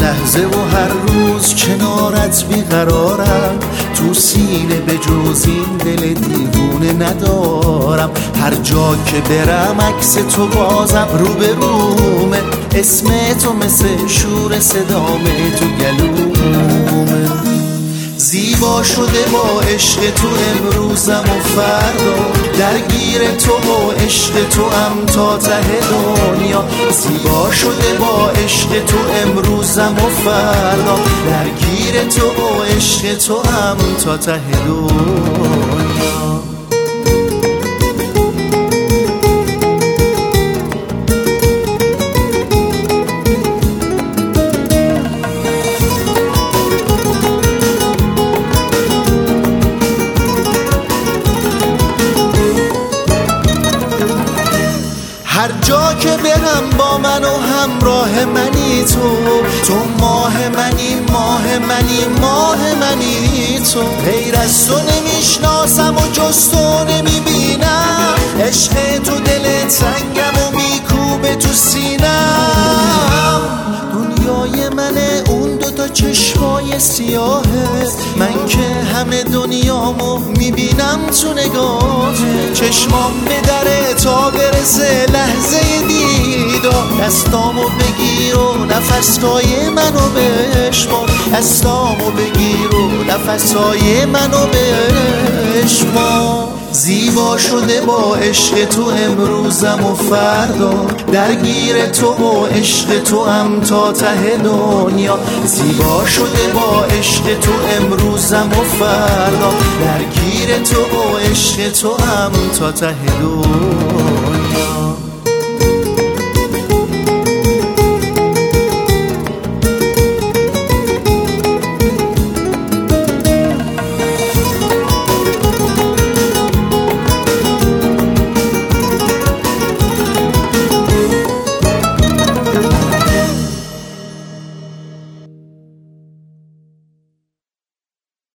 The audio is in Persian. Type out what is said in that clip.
لحظه و هر روز کنارت بیقرارم، تو سینه به جز این دل دیوونه ندارم. هر جا که برم عکس تو بازم رو به رومه، اسم تو مثل شور صدامه تو گلومه. زیبا شده با عشق تو امروزم و فردا، درگیر تو و عشق تو هم تا ته دنیا. زیبا شده با عشق تو امروزم و فردا، درگیر تو و عشق تو هم تا ته دنیا. هر جا که برم با من و همراه منی تو ماه منی ماه منی ماه منی تو. غیر از تو نمیشناسم و جز تو نمیبینم، عشق تو دل تنگم و میکوبه تو سینم. دنیای منه اون دوتا چشمای سیاهه، من که همه دنیامو میبینم تو نگاهه. چشمام بدره تا برسه لحظه دیدار، دستامو بگیر و نفسای منو بشمار، دستامو بگیر و نفسای منو بشمار. زیبا شده با عشق تو امروزم و فردا، درگیر تو و عشق تو هم تا ته دنیا. زیبا شده با عشق تو امروزم و فردا، درگیر تو و عشق تو هم تا ته دنیا.